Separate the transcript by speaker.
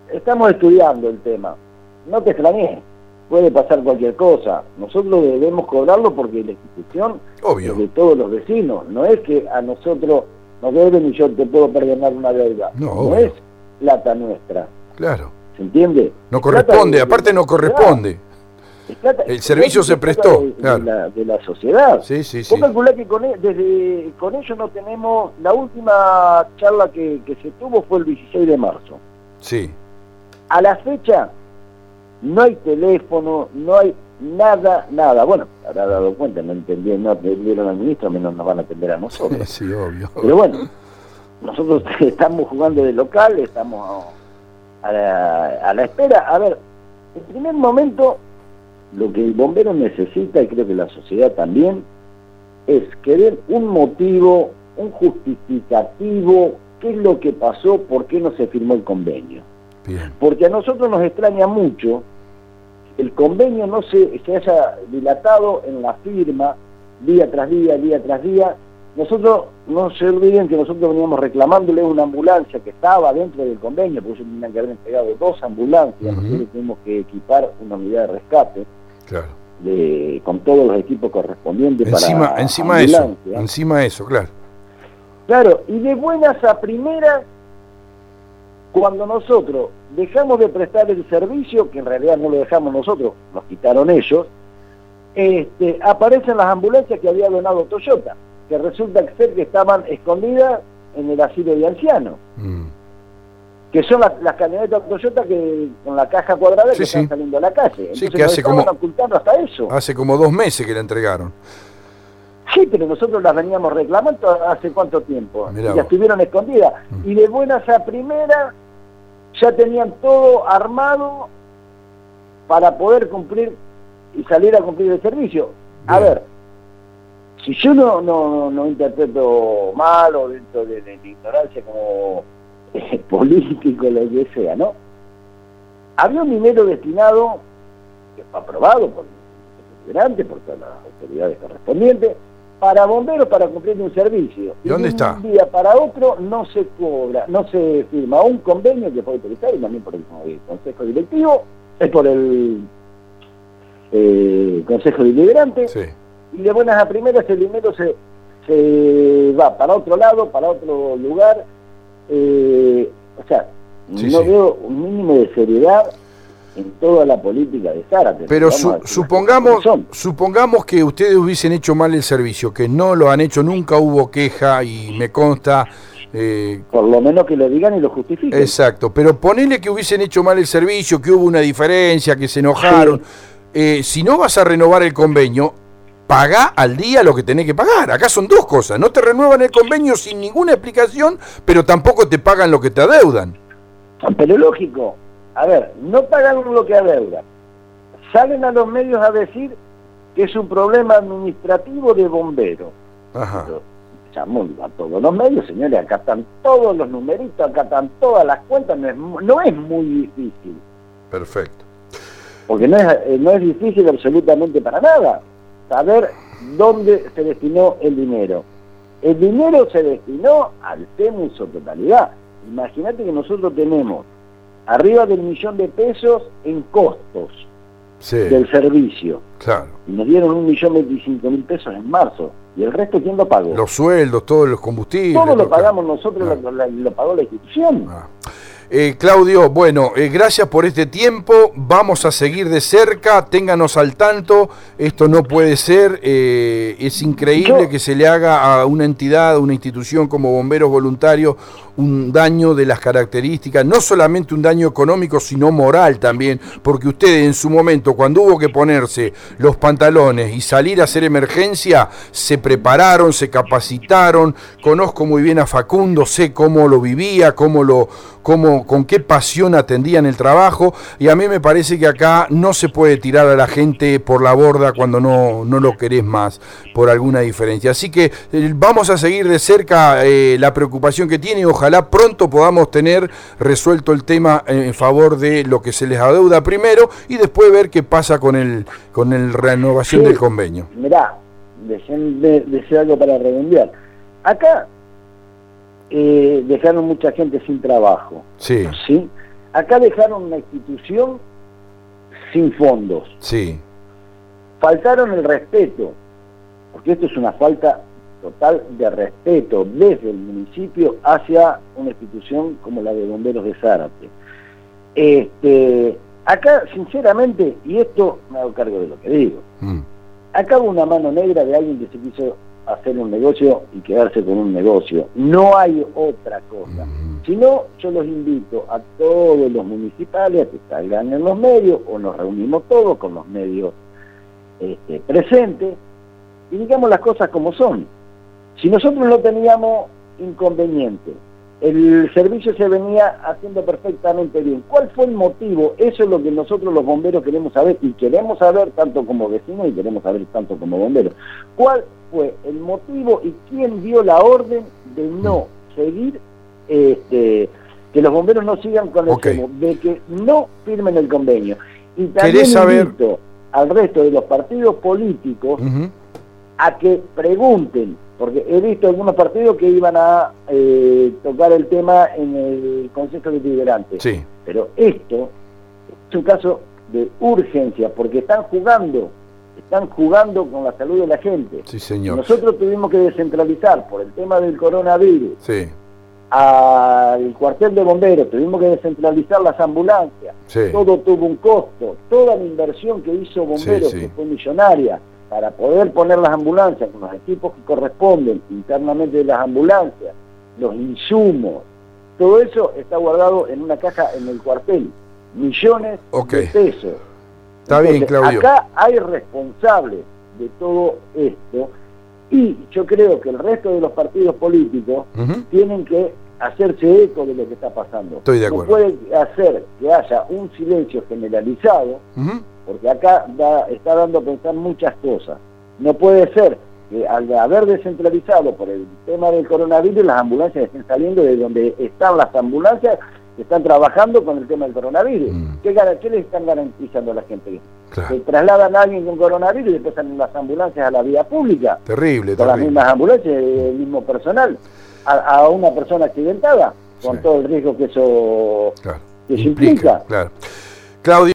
Speaker 1: estamos estudiando el tema. No te extrañes, puede pasar cualquier cosa. Nosotros debemos cobrarlo porque la institución
Speaker 2: Obvio.
Speaker 1: es de todos los vecinos. No es que a nosotros nos deben y yo te puedo perdonar una deuda.
Speaker 2: No,
Speaker 1: No
Speaker 2: obvio.
Speaker 1: es plata nuestra.
Speaker 2: Claro.
Speaker 1: ¿Se entiende?
Speaker 2: No
Speaker 1: Es
Speaker 2: corresponde,
Speaker 1: plata
Speaker 2: aparte no corresponde. El servicio se prestó, claro.
Speaker 1: de la sociedad.
Speaker 2: Sí, sí,
Speaker 1: Vos
Speaker 2: sí.
Speaker 1: calculás que con ellos no tenemos... La última charla que se tuvo fue el 16 de marzo.
Speaker 2: Sí.
Speaker 1: A la fecha no hay teléfono, no hay nada. Bueno, habrá dado cuenta, no atendieron al ministro, menos nos van a atender a nosotros.
Speaker 2: Sí, obvio.
Speaker 1: Pero bueno, nosotros estamos jugando de local, estamos a la espera. A ver, en primer momento, lo que el bombero necesita, y creo que la sociedad también, es que den un motivo, un justificativo, qué es lo que pasó, por qué no se firmó el convenio.
Speaker 2: Bien.
Speaker 1: Porque a nosotros nos extraña mucho que el convenio no se haya dilatado en la firma día tras día, día tras día. Nosotros, no se olviden que nosotros veníamos reclamándole una ambulancia que estaba dentro del convenio, porque ellos tenían que haber entregado 2 ambulancias. Nosotros tuvimos que equipar una unidad de rescate,
Speaker 2: Claro.
Speaker 1: con todos los equipos correspondientes para
Speaker 2: Encima eso, claro.
Speaker 1: Claro, y de buenas a primeras, cuando nosotros dejamos de prestar el servicio, que en realidad no lo dejamos nosotros, nos quitaron ellos, aparecen las ambulancias que había donado Toyota, que resulta ser que estaban escondidas en el asilo de ancianos, que son las camionetas Toyota que con la caja cuadrada que están saliendo a la calle. Entonces
Speaker 2: sí, que hace
Speaker 1: ocultando hasta eso.
Speaker 2: Hace como 2 meses que la entregaron.
Speaker 1: Sí, pero nosotros las veníamos reclamando hace cuánto tiempo.
Speaker 2: Mirá
Speaker 1: ya estuvieron escondidas. Y de buenas a primeras ya tenían todo armado para poder cumplir y salir a cumplir el servicio. A ver, si yo no interpreto mal o dentro de la ignorancia como político, lo que sea, ¿no? Había un dinero destinado, que fue aprobado por el presidente, por todas las autoridades correspondientes, para bomberos para cumplir un servicio.
Speaker 2: ¿Y dónde está?
Speaker 1: De un día para otro no se cobra, no se firma un convenio que fue autorizado y también por el Consejo Directivo, por el Consejo Deliberante, y de buenas a primeras el dinero se va para otro lado, para otro lugar. O sea, veo un mínimo de seriedad en toda la política de Zárate.
Speaker 2: Pero supongamos que ustedes hubiesen hecho mal el servicio, que no lo han hecho, nunca hubo queja y me consta...
Speaker 1: por lo menos que lo digan y lo justifiquen.
Speaker 2: Exacto, pero ponele que hubiesen hecho mal el servicio, que hubo una diferencia, que se enojaron. Si no vas a renovar el convenio, pagá al día lo que tenés que pagar. Acá son 2 cosas, no te renuevan el convenio sin ninguna explicación, pero tampoco te pagan lo que te adeudan.
Speaker 1: Pero lógico, a ver, no pagan lo que adeudan. Salen a los medios a decir que es un problema administrativo de bomberos.
Speaker 2: Ajá.
Speaker 1: Pero llamamos a todos los medios, señores, acá están todos los numeritos, acá están todas las cuentas, no es muy difícil.
Speaker 2: Perfecto.
Speaker 1: Porque no es difícil absolutamente para nada saber dónde se destinó el dinero. El dinero se destinó al tema en su totalidad. Imagínate que nosotros tenemos arriba del $1.000.000 en costos del servicio.
Speaker 2: Claro.
Speaker 1: Y nos dieron $1.025.000 en marzo. ¿Y el resto quién lo pagó?
Speaker 2: Los sueldos, todos los combustibles.
Speaker 1: Todo lo pagamos nosotros, lo pagó la institución.
Speaker 2: Claudio, bueno, gracias por este tiempo, vamos a seguir de cerca, ténganos al tanto, esto no puede ser, es increíble que se le haga a una entidad, a una institución como Bomberos Voluntarios, un daño de las características, no solamente un daño económico, sino moral también, porque ustedes en su momento, cuando hubo que ponerse los pantalones y salir a hacer emergencia, se prepararon, se capacitaron, conozco muy bien a Facundo, sé cómo lo vivía, con qué pasión atendían el trabajo, y a mí me parece que acá no se puede tirar a la gente por la borda cuando no lo querés más, por alguna diferencia. Así que vamos a seguir de cerca la preocupación que tiene, ojalá pronto podamos tener resuelto el tema en favor de lo que se les adeuda primero, y después ver qué pasa con el renovación del convenio.
Speaker 1: Mirá, decía algo para redondear. Acá dejaron mucha gente sin trabajo.
Speaker 2: Sí.
Speaker 1: acá dejaron una institución sin fondos.
Speaker 2: Sí.
Speaker 1: Faltaron el respeto, porque esto es una falta total de respeto desde el municipio hacia una institución como la de Bomberos de Zárate. Acá, sinceramente, y esto me hago cargo de lo que digo, acá hubo una mano negra de alguien que se quiso hacer un negocio y quedarse con un negocio. No hay otra cosa. Si no, yo los invito a todos los municipales a que salgan en los medios, o nos reunimos todos con los medios presentes, y digamos las cosas como son. Si nosotros no teníamos inconveniente, el servicio se venía haciendo perfectamente bien. ¿Cuál fue el motivo? Eso es lo que nosotros los bomberos queremos saber, y queremos saber tanto como vecinos y queremos saber tanto como bomberos. ¿Cuál fue el motivo y quién dio la orden de no seguir, que los bomberos no sigan con el tema, de que no firmen el convenio? Y también invito al resto de los partidos políticos a que pregunten, porque he visto algunos partidos que iban a tocar el tema en el Consejo Deliberante. Sí. Pero esto es un caso de urgencia, porque están jugando con la salud de la gente.
Speaker 2: Sí, señor.
Speaker 1: Nosotros tuvimos que descentralizar por el tema del coronavirus. Sí. Al cuartel de bomberos, tuvimos que descentralizar las ambulancias. Sí. Todo tuvo un costo. Toda la inversión que hizo bomberos, que fue millonaria, para poder poner las ambulancias con los equipos que corresponden internamente de las ambulancias, los insumos, todo eso está guardado en una caja en el cuartel, millones de pesos.
Speaker 2: Está bien, Claudio.
Speaker 1: Acá hay responsables de todo esto, y yo creo que el resto de los partidos políticos tienen que hacerse eco de lo que está pasando.
Speaker 2: Estoy de acuerdo.
Speaker 1: No puede hacer que haya un silencio generalizado, porque acá está dando a pensar muchas cosas. No puede ser que al haber descentralizado por el tema del coronavirus, las ambulancias estén saliendo de donde están las ambulancias que están trabajando con el tema del coronavirus. ¿Qué les están garantizando a la gente? Claro. Se trasladan a alguien con coronavirus y después salen las ambulancias a la vía pública.
Speaker 2: Terrible,
Speaker 1: con las mismas ambulancias, el mismo personal, a una persona accidentada, con todo el riesgo que eso implica.
Speaker 2: Claro. Claudio.